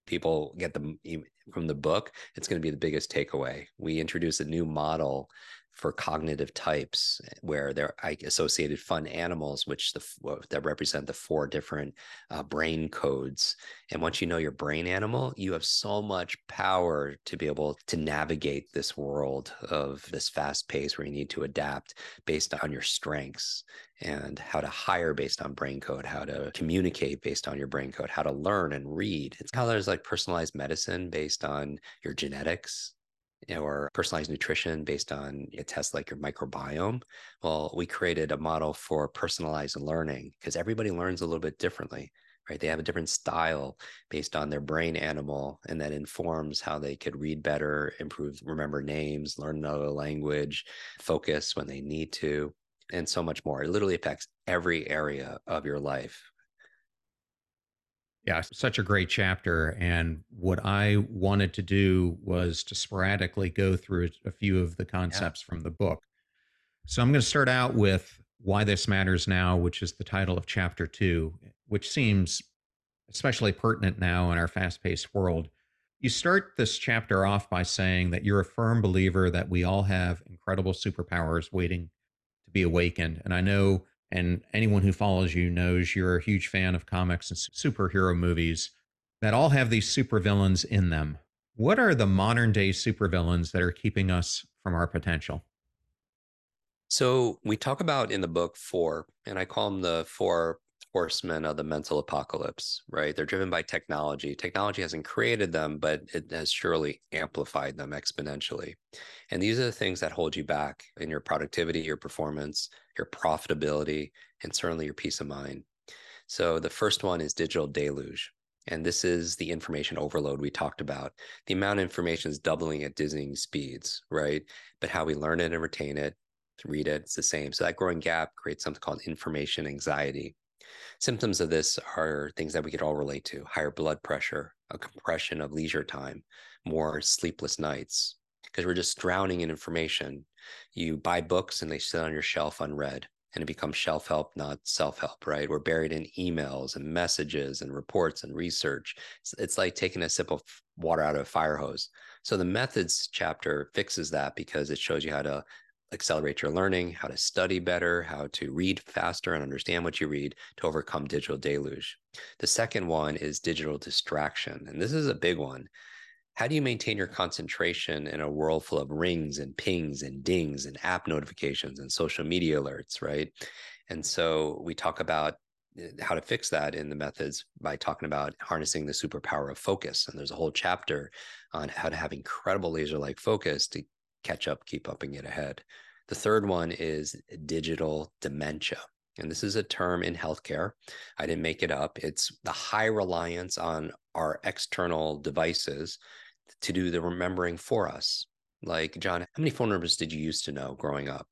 people get them from the book, it's going to be the biggest takeaway. We introduce a new model for cognitive types where they're associated fun animals, which the, that represent the four different uh, brain codes. And once you know your brain animal, you have so much power to be able to navigate this world of this fast pace where you need to adapt based on your strengths, and how to hire based on brain code, how to communicate based on your brain code, how to learn and read. It's how there's like personalized medicine based on your genetics, or personalized nutrition based on a test like your microbiome. Well, we created a model for personalized learning because everybody learns a little bit differently, right? They have a different style based on their brain animal, and that informs how they could read better, improve, remember names, learn another language, focus when they need to, and so much more. It literally affects every area of your life. Yeah, such a great chapter. And what I wanted to do was to sporadically go through a few of the concepts yeah. from the book. So I'm going to start out with Why This Matters Now, which is the title of chapter two, which seems especially pertinent now in our fast-paced world. You start this chapter off by saying that you're a firm believer that we all have incredible superpowers waiting to be awakened. And I know, and anyone who follows you knows, you're a huge fan of comics and superhero movies that all have these supervillains in them. What are the modern day supervillains that are keeping us from our potential? So we talk about in the book four, and I call them the four horsemen of the mental apocalypse, right? They're driven by technology. Technology hasn't created them, but it has surely amplified them exponentially. And these are the things that hold you back in your productivity, your performance, your profitability, and certainly your peace of mind. So the first one is digital deluge. And this is the information overload we talked about. The amount of information is doubling at dizzying speeds, right? But how we learn it and retain it, read it, it's the same. So that growing gap creates something called information anxiety. Symptoms of this are things that we could all relate to: higher blood pressure, a compression of leisure time, more sleepless nights, because we're just drowning in information. You buy books and they sit on your shelf unread, and it becomes shelf help, not self-help, right? We're buried in emails and messages and reports and research. It's, it's like taking a sip of water out of a fire hose. So the methods chapter fixes that because it shows you how to accelerate your learning, how to study better, how to read faster and understand what you read to overcome digital deluge. The second one is digital distraction. And this is a big one. How do you maintain your concentration in a world full of rings and pings and dings and app notifications and social media alerts, right? And so we talk about how to fix that in the methods by talking about harnessing the superpower of focus. And there's a whole chapter on how to have incredible laser-like focus to catch up, keep up, and get ahead. The third one is digital dementia. And this is a term in healthcare. I didn't make it up. It's the high reliance on our external devices to do the remembering for us. Like, John, how many phone numbers did you used to know growing up?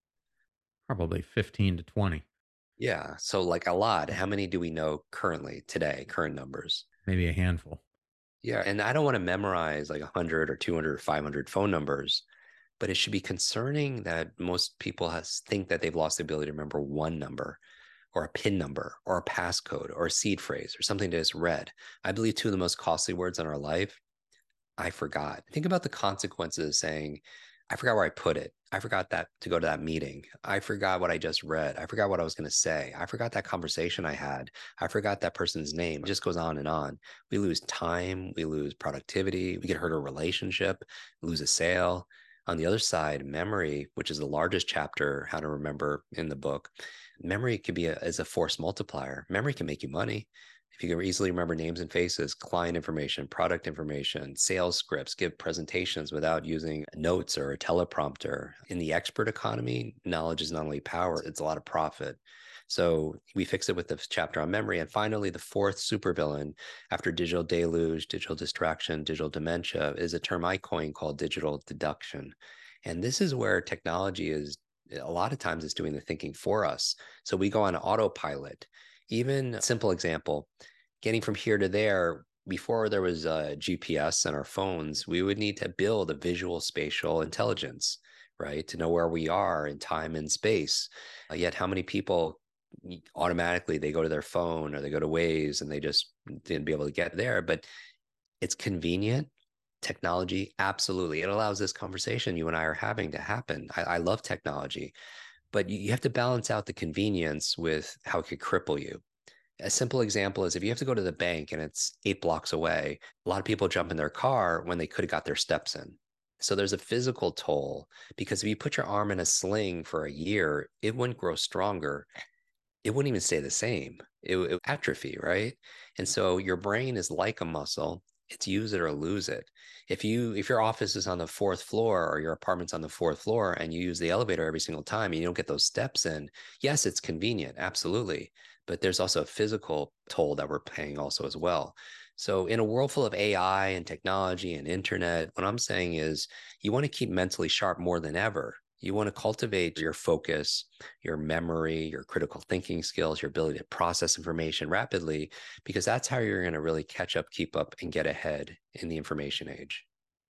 Probably fifteen to twenty. Yeah. So like a lot. How many do we know currently today, current numbers? Maybe a handful. Yeah. And I don't want to memorize like one hundred or two hundred or five hundred phone numbers, but it should be concerning that most people has, think that they've lost the ability to remember one number or a PIN number or a passcode or a seed phrase or something they just read. I believe two of the most costly words in our life, I forgot. Think about the consequences of saying, I forgot where I put it. I forgot that to go to that meeting. I forgot what I just read. I forgot what I was going to say. I forgot that conversation I had. I forgot that person's name. It just goes on and on. We lose time. We lose productivity. We get hurt a relationship, lose a sale. On the other side, memory, which is the largest chapter, how to remember in the book, memory could be a, as a force multiplier. Memory can make you money. If you can easily remember names and faces, client information, product information, sales scripts, give presentations without using notes or a teleprompter. In the expert economy, knowledge is not only power, it's a lot of profit. So we fix it with the chapter on memory. And finally, the fourth supervillain after digital deluge, digital distraction, digital dementia is a term I coined called digital deduction. And this is where technology is, a lot of times it's doing the thinking for us. So we go on autopilot. Even a simple example, getting from here to there, before there was a G P S on our phones, we would need to build a visual spatial intelligence, right? To know where we are in time and space. Uh, yet how many people automatically, they go to their phone or they go to Waze and they just didn't be able to get there. But It's convenient. Technology, absolutely. It allows this conversation you and I are having to happen. I, I love technology, but you, you have to balance out the convenience with how it could cripple you. A simple example is if you have to go to the bank and it's eight blocks away, a lot of people jump in their car when they could have got their steps in. So there's a physical toll because if you put your arm in a sling for a year, it wouldn't grow stronger. It wouldn't even stay the same. It would atrophy, right? And so your brain is like a muscle. It's use it or lose it. If you if your office is on the fourth floor or your apartment's on the fourth floor and you use the elevator every single time and you don't get those steps in, yes, it's convenient, absolutely. But there's also a physical toll that we're paying also as well. So in a world full of A I and technology and internet, what I'm saying is you want to keep mentally sharp more than ever. You want to cultivate your focus, your memory, your critical thinking skills, your ability to process information rapidly, because that's how you're going to really catch up, keep up, and get ahead in the information age.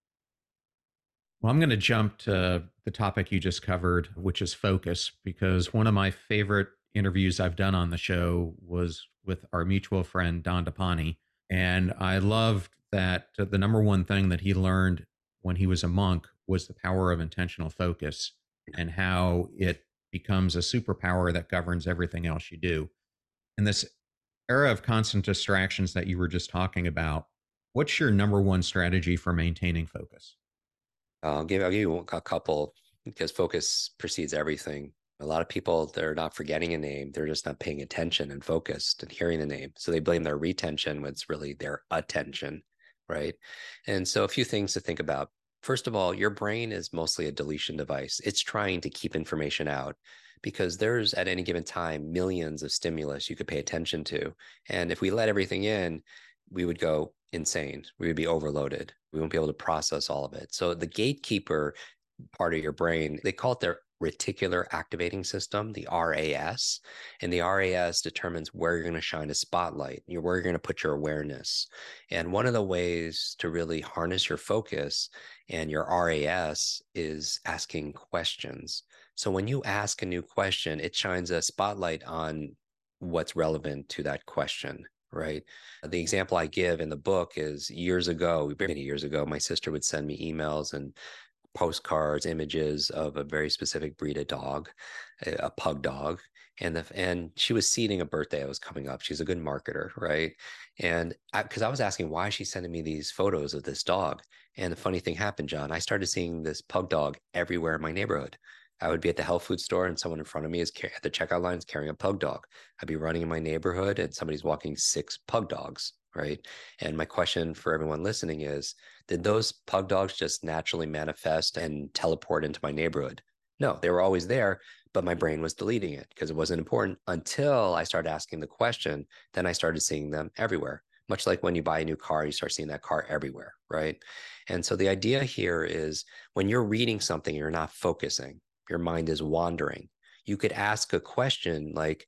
Well, I'm going to jump to the topic you just covered, which is focus, because one of my favorite interviews I've done on the show was with our mutual friend, Don DePani. And I loved that the number one thing that he learned when he was a monk was the power of intentional focus and how it becomes a superpower that governs everything else you do. In this era of constant distractions that you were just talking about, what's your number one strategy for maintaining focus? I'll give, I'll give you a couple because focus precedes everything. A lot of people, they're not forgetting a name. They're just not paying attention and focused and hearing the name. So they blame their retention when it's really their attention, right? And so a few things to think about. First of all, your brain is mostly a deletion device. It's trying to keep information out because there's at any given time millions of stimulus you could pay attention to. And if we let everything in, we would go insane. We would be overloaded. We won't be able to process all of it. So the gatekeeper part of your brain, they call it their reticular activating system, the R A S. And the R A S determines where you're going to shine a spotlight, where you're going to put your awareness. And one of the ways to really harness your focus and your R A S is asking questions. So when you ask a new question, it shines a spotlight on what's relevant to that question. Right. The example I give in the book is years ago, many years ago, my sister would send me emails and postcards, images of a very specific breed of dog, a, a pug dog. And the, and she was seeding a birthday that was coming up. She's a good marketer, right? And because I, I was asking why she's sending me these photos of this dog. And the funny thing happened, John, I started seeing this pug dog everywhere in my neighborhood. I would be at the health food store and someone in front of me is at the checkout line is carrying a pug dog. I'd be running in my neighborhood and somebody's walking six pug dogs, right? And my question for everyone listening is, did those pug dogs just naturally manifest and teleport into my neighborhood? No, they were always there, but my brain was deleting it because it wasn't important until I started asking the question. Then I started seeing them everywhere. Much like when you buy a new car, you start seeing that car everywhere, right? And so the idea here is when you're reading something, you're not focusing. Your mind is wandering. You could ask a question like,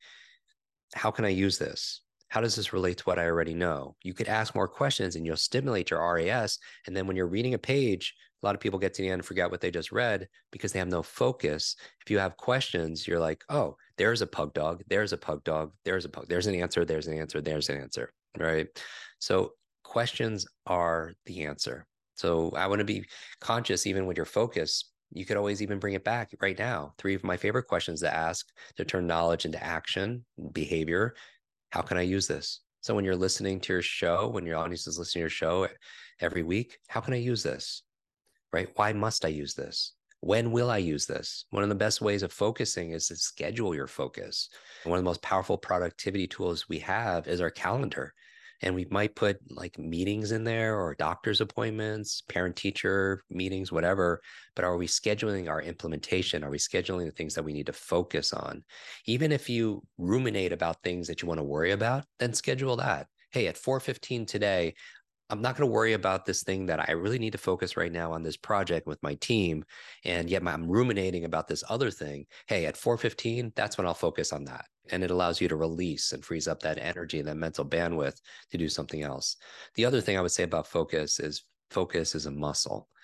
how can I use this? How does this relate to what I already know? You could ask more questions and you'll stimulate your R A S. And then when you're reading a page, a lot of people get to the end and forget what they just read because they have no focus. If you have questions, you're like, oh, there's a pug dog, there's a pug dog, there's a pug, there's an answer, there's an answer, there's an answer, right? So questions are the answer. So I want to be conscious even with your focus. You could always even bring it back right now. Three of my favorite questions to ask to turn knowledge into action, behavior. How can I use this? So when you're listening to your show, when your audience is listening to your show every week, how can I use this? Right? Why must I use this? When will I use this? One of the best ways of focusing is to schedule your focus. One of the most powerful productivity tools we have is our calendar. And we might put like meetings in there or doctor's appointments, parent teacher meetings, whatever. But are we scheduling our implementation? Are we scheduling the things that we need to focus on? Even if you ruminate about things that you want to worry about, then schedule that. Hey, at four fifteen today, I'm not going to worry about this thing that I really need to focus right now on this project with my team. And yet I'm ruminating about this other thing. Hey, at four fifteen, that's when I'll focus on that. And it allows you to release and frees up that energy and that mental bandwidth to do something else. The other thing I would say about focus is focus is a muscle,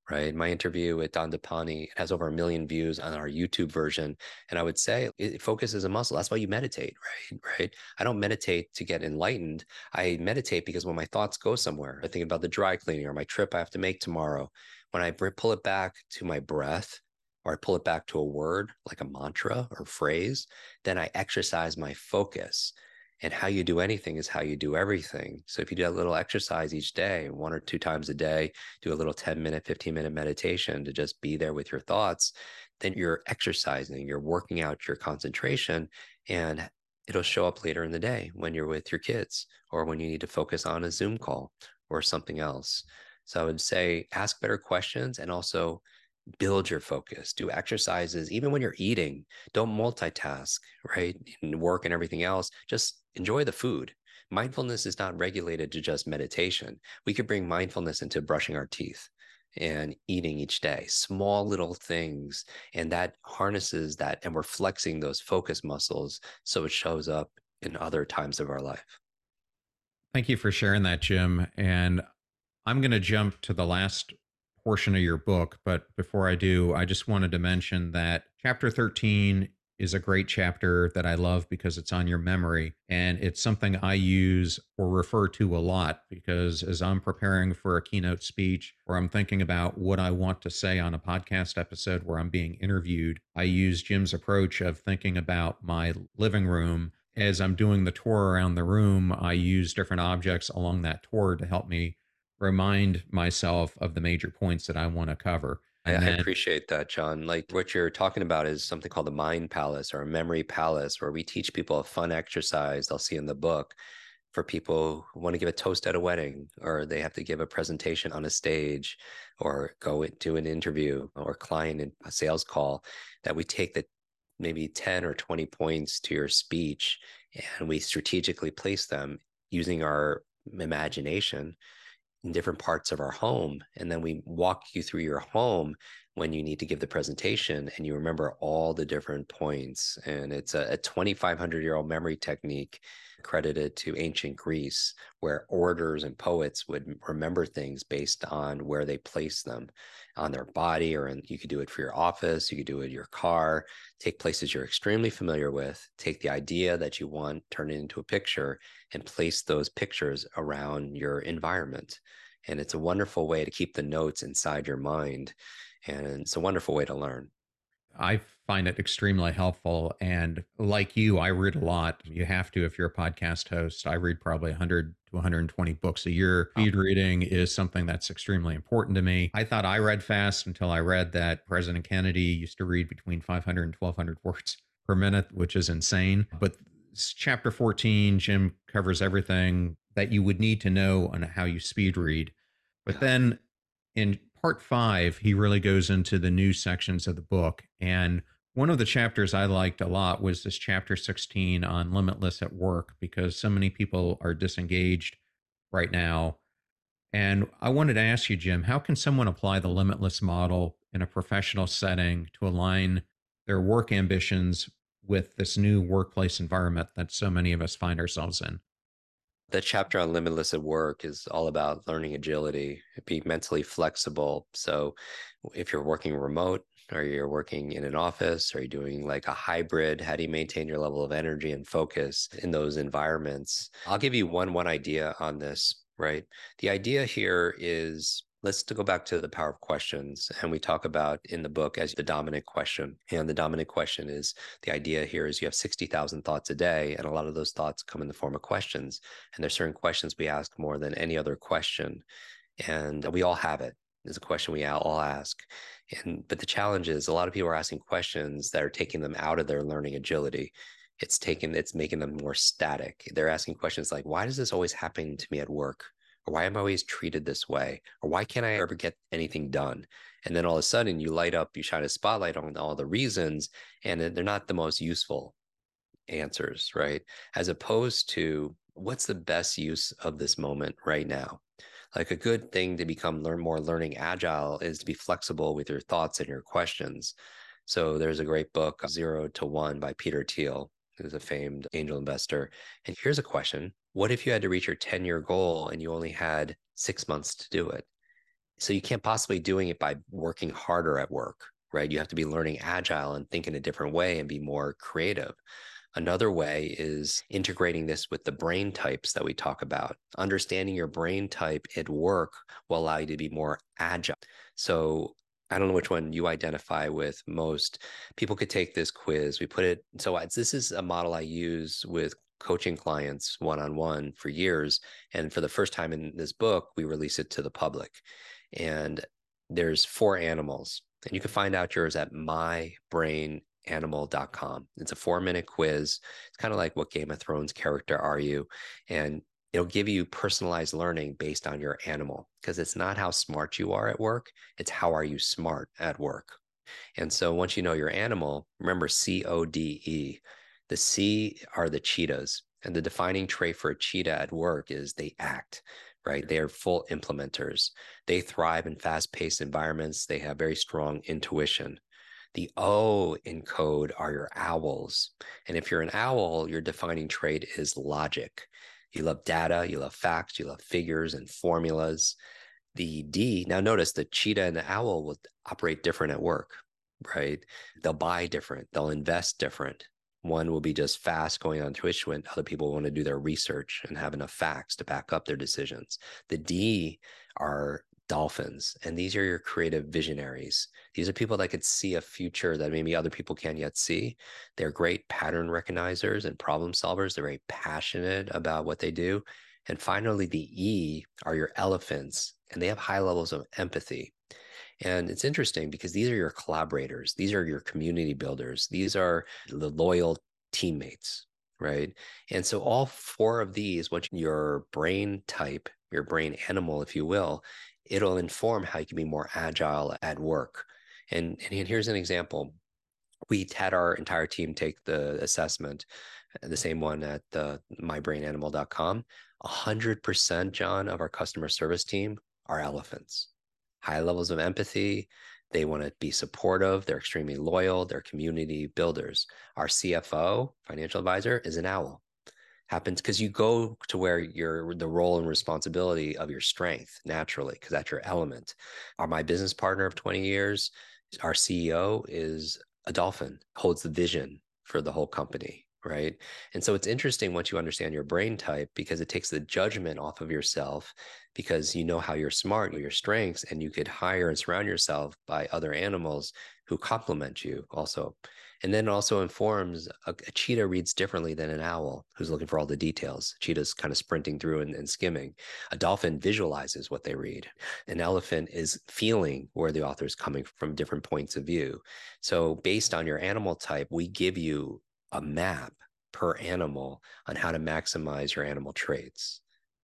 right? My interview with Don Depani has over a million views on our YouTube version. And I would say it focuses a muscle. That's why you meditate, right? Right. I don't meditate to get enlightened. I meditate because when my thoughts go somewhere, I think about the dry cleaning or my trip I have to make tomorrow. When I pull it back to my breath, or I pull it back to a word like a mantra or phrase, then I exercise my focus. And how you do anything is how you do everything. So if you do a little exercise each day, one or two times a day, do a little ten minute, fifteen minute meditation to just be there with your thoughts, then you're exercising, you're working out your concentration, and it'll show up later in the day when you're with your kids or when you need to focus on a Zoom call or something else. So I would say ask better questions and also build your focus, do exercises, even when you're eating. Don't multitask, right? In work and everything else, just enjoy the food. Mindfulness is not regulated to just meditation. We could bring mindfulness into brushing our teeth and eating each day, small little things. And that harnesses that, and we're flexing those focus muscles so it shows up in other times of our life. Thank you for sharing that, Jim. And I'm going to jump to the last portion of your book. But before I do, I just wanted to mention that chapter thirteen is a great chapter that I love because it's on your memory. And it's something I use or refer to a lot because as I'm preparing for a keynote speech or I'm thinking about what I want to say on a podcast episode where I'm being interviewed, I use Jim's approach of thinking about my living room. As I'm doing the tour around the room, I use different objects along that tour to help me remind myself of the major points that I want to cover. I, And I then, appreciate that, John. Like what you're talking about is something called the Mind Palace or a Memory Palace, where we teach people a fun exercise they'll see in the book for people who want to give a toast at a wedding, or they have to give a presentation on a stage, or go into an interview or client in a sales call, that we take the maybe ten or twenty points to your speech and we strategically place them using our imagination in different parts of our home. And then we walk you through your home when you need to give the presentation and you remember all the different points. And it's a, a twenty-five hundred year old memory technique credited to ancient Greece, where orators and poets would remember things based on where they placed them on their body, or in, you could do it for your office, you could do it in your car, take places you're extremely familiar with, take the idea that you want, turn it into a picture, and place those pictures around your environment. And it's a wonderful way to keep the notes inside your mind. And it's a wonderful way to learn. I find it extremely helpful. And like you, I read a lot. You have to if you're a podcast host. I read probably one hundred to one hundred twenty books a year. Speed reading is something that's extremely important to me. I thought I read fast until I read that President Kennedy used to read between five hundred and twelve hundred words per minute, which is insane. But chapter fourteen, Jim covers everything that you would need to know on how you speed read. But then in part five, he really goes into the new sections of the book. And one of the chapters I liked a lot was this chapter sixteen on limitless at work, because so many people are disengaged right now. And I wanted to ask you, Jim, how can someone apply the limitless model in a professional setting to align their work ambitions with this new workplace environment that so many of us find ourselves in? The chapter on limitless at work is all about learning agility, be mentally flexible. So if you're working remote or you're working in an office or you're doing like a hybrid, how do you maintain your level of energy and focus in those environments? I'll give you one, one idea on this, right? The idea here is, let's to go back to the power of questions. And we talk about in the book as the dominant question. And the dominant question is, the idea here is you have sixty thousand thoughts a day, and a lot of those thoughts come in the form of questions. And there's certain questions we ask more than any other question. And we all have it. It's a question we all ask. And but the challenge is a lot of people are asking questions that are taking them out of their learning agility. It's taking, it's making them more static. They're asking questions like, why does this always happen to me at work? Or why am I always treated this way? Or why can't I ever get anything done? And then all of a sudden you light up, you shine a spotlight on all the reasons, and they're not the most useful answers, right? As opposed to, what's the best use of this moment right now? Like a good thing to become learn more learning agile is to be flexible with your thoughts and your questions. So there's a great book, Zero to One by Peter Thiel, who's a famed angel investor. And here's a question. What if you had to reach your ten-year goal and you only had six months to do it? So you can't possibly doing it by working harder at work, right? You have to be learning agile and think in a different way and be more creative. Another way is integrating this with the brain types that we talk about. Understanding your brain type at work will allow you to be more agile. So I don't know which one you identify with most. People could take this quiz. We put it, so I, this is a model I use with coaching clients one-on-one for years. And for the first time in this book, we release it to the public. And there's four animals. And you can find out yours at my brain animal dot com. It's a four minute quiz. It's kind of like, what Game of Thrones character are you? And it'll give you personalized learning based on your animal, because it's not how smart you are at work. It's how are you smart at work. And so once you know your animal, remember C O D E. The C are the cheetahs. And the defining trait for a cheetah at work is they act, right? They are full implementers. They thrive in fast-paced environments. They have very strong intuition. The O in code are your owls. And if you're an owl, your defining trait is logic. You love data, you love facts, you love figures and formulas. The D, now notice the cheetah and the owl will operate different at work, right? They'll buy different, they'll invest different. One will be just fast going on intuition. Other people want to do their research and have enough facts to back up their decisions. The D are dolphins, and these are your creative visionaries. These are people that could see a future that maybe other people can't yet see. They're great pattern recognizers and problem solvers. They're very passionate about what they do. And finally, the E are your elephants, and they have high levels of empathy. And it's interesting because these are your collaborators. These are your community builders. These are the loyal teammates, right? And so all four of these, once your brain type, your brain animal, if you will, it'll inform how you can be more agile at work. And, and here's an example. We had our entire team take the assessment, the same one at the my brain animal dot com. one hundred percent, John, of our customer service team are elephants. High levels of empathy. They want to be supportive. They're extremely loyal. They're community builders. Our C F O, financial advisor, is an owl. Happens because you go to where you're the role and responsibility of your strength naturally, because that's your element. Our my business partner of twenty years, our C E O is a dolphin, holds the vision for the whole company, right? And so it's interesting once you understand your brain type, because it takes the judgment off of yourself, because you know how you're smart, your strengths, and you could hire and surround yourself by other animals who complement you also. And then also informs a, a cheetah reads differently than an owl who's looking for all the details. A cheetah's kind of sprinting through and, and skimming. A dolphin visualizes what they read. An elephant is feeling where the author is coming from different points of view. So based on your animal type, we give you a map per animal on how to maximize your animal traits.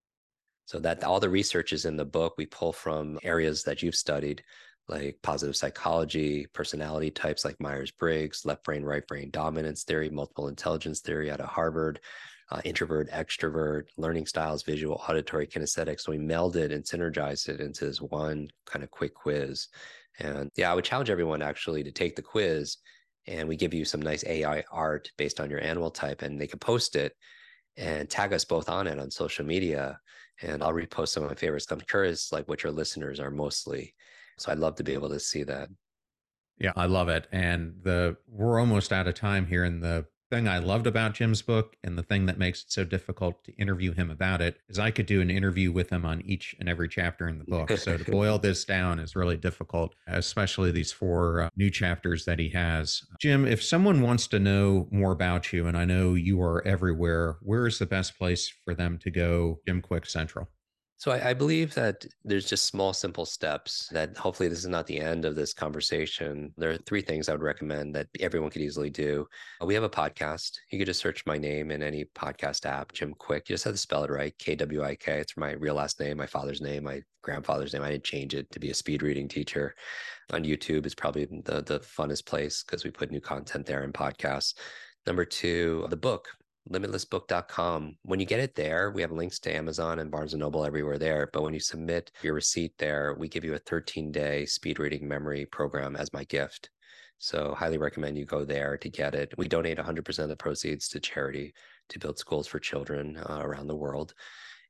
So that all the research is in the book. We pull from areas that you've studied, like positive psychology, personality types like Myers-Briggs, left brain, right brain dominance theory, multiple intelligence theory out of Harvard, uh, introvert, extrovert, learning styles, visual, auditory, kinesthetic. So we melded and synergized it into this one kind of quick quiz. And yeah, I would challenge everyone actually to take the quiz, and we give you some nice A I art based on your animal type, and they can post it and tag us both on it on social media. And I'll repost some of my favorites. I'm curious like what your listeners are mostly. So I'd love to be able to see that. Yeah, I love it. And the we're almost out of time here. And the thing I loved about Jim's book, and the thing that makes it so difficult to interview him about it, is I could do an interview with him on each and every chapter in the book. So to boil this down is really difficult, especially these four uh, new chapters that he has. Jim, if someone wants to know more about you, and I know you are everywhere, where is the best place for them to go? Jim Kwik Central. So I, I believe that there's just small, simple steps that hopefully this is not the end of this conversation. There are three things I would recommend that everyone could easily do. We have a podcast. You could just search my name in any podcast app, Jim Kwik. You just have to spell it right, K W I K. It's my real last name, my father's name, my grandfather's name. I didn't change it to be a speed reading teacher. On YouTube is probably the, the funnest place because we put new content there in podcasts. Number two, the book. limitless book dot com. When you get it there, we have links to Amazon and Barnes and Noble everywhere there. But when you submit your receipt there, we give you a thirteen day speed reading memory program as my gift. So highly recommend you go there to get it. We donate one hundred percent of the proceeds to charity to build schools for children uh, around the world.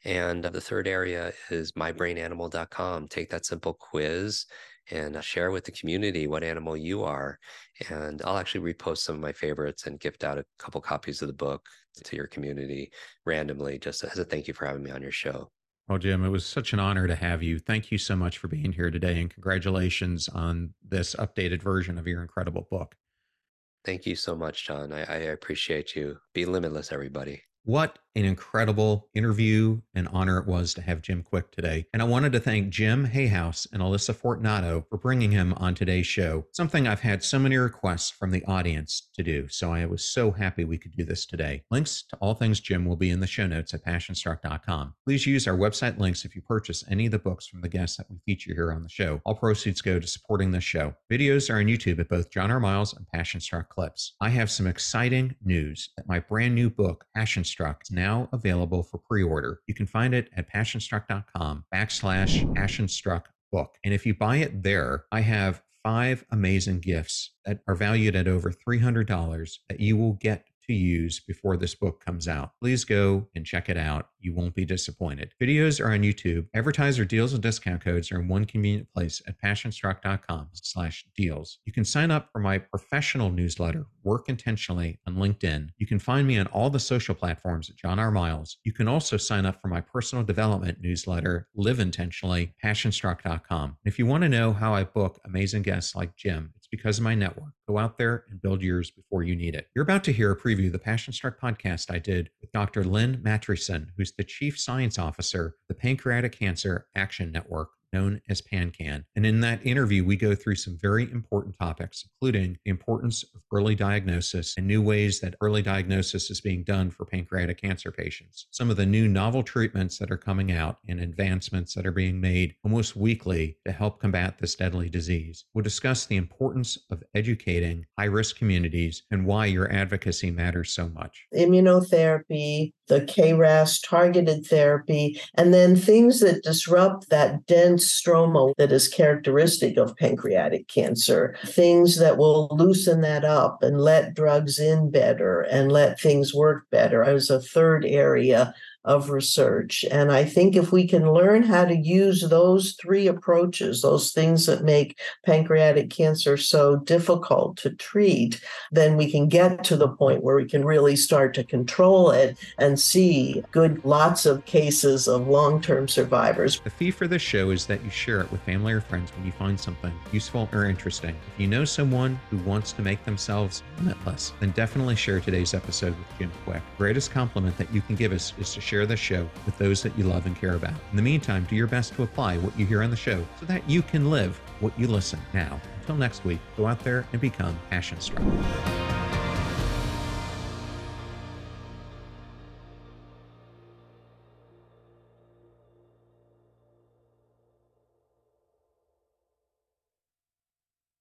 And the third area is my brain animal dot com. Take that simple quiz and share with the community what animal you are. And I'll actually repost some of my favorites and gift out a couple copies of the book to your community randomly, just as a thank you for having me on your show. Well, Jim, it was such an honor to have you. Thank you so much for being here today, and congratulations on this updated version of your incredible book. Thank you so much, John. I, I appreciate you. Be limitless, everybody. What an incredible interview and honor it was to have Jim Kwik today. And I wanted to thank Jim Hayhouse and Alyssa Fortunato for bringing him on today's show, something I've had so many requests from the audience to do. So I was so happy we could do this today. Links to all things Jim will be in the show notes at passion struck dot com. Please use our website links if you purchase any of the books from the guests that we feature here on the show. All proceeds go to supporting this show. Videos are on YouTube at both John R. Miles and Passion Struck Clips. I have some exciting news that my brand new book, Passion Struck, is now available for pre-order. You can find it at passion struck dot com backslash Passion Struck book. And if you buy it there, I have five amazing gifts that are valued at over three hundred dollars that you will get to use before this book comes out. Please go and check it out. You won't be disappointed. Videos are on YouTube. Advertiser deals and discount codes are in one convenient place at passion struck dot com slash deals. You can sign up for my professional newsletter, Work Intentionally, on LinkedIn. You can find me on all the social platforms at John R. Miles. You can also sign up for my personal development newsletter, Live Intentionally, passion struck dot com. If you want to know how I book amazing guests like Jim, it's because of my network. Go out there and build yours before you need it. You're about to hear a preview of the Passion Struck podcast I did with Doctor Lynn Matreson, who's the Chief Science Officer of the Pancreatic Cancer Action Network, known as PanCAN. And in that interview, we go through some very important topics, including the importance of early diagnosis and new ways that early diagnosis is being done for pancreatic cancer patients, some of the new novel treatments that are coming out and advancements that are being made almost weekly to help combat this deadly disease. We'll discuss the importance of educating high-risk communities and why your advocacy matters so much. Immunotherapy, the K R A S targeted therapy, and then things that disrupt that dense stroma that is characteristic of pancreatic cancer, things that will loosen that up and let drugs in better and let things work better as a third area of research. And I think if we can learn how to use those three approaches, those things that make pancreatic cancer so difficult to treat, then we can get to the point where we can really start to control it and see good lots of cases of long-term survivors. The fee for this show is that you share it with family or friends when you find something useful or interesting. If you know someone who wants to make themselves limitless, then definitely share today's episode with Jim Kwik. The greatest compliment that you can give us is to share Share the show with those that you love and care about. In the meantime, do your best to apply what you hear on the show so that you can live what you listen. Now, until next week, go out there and become passion struck.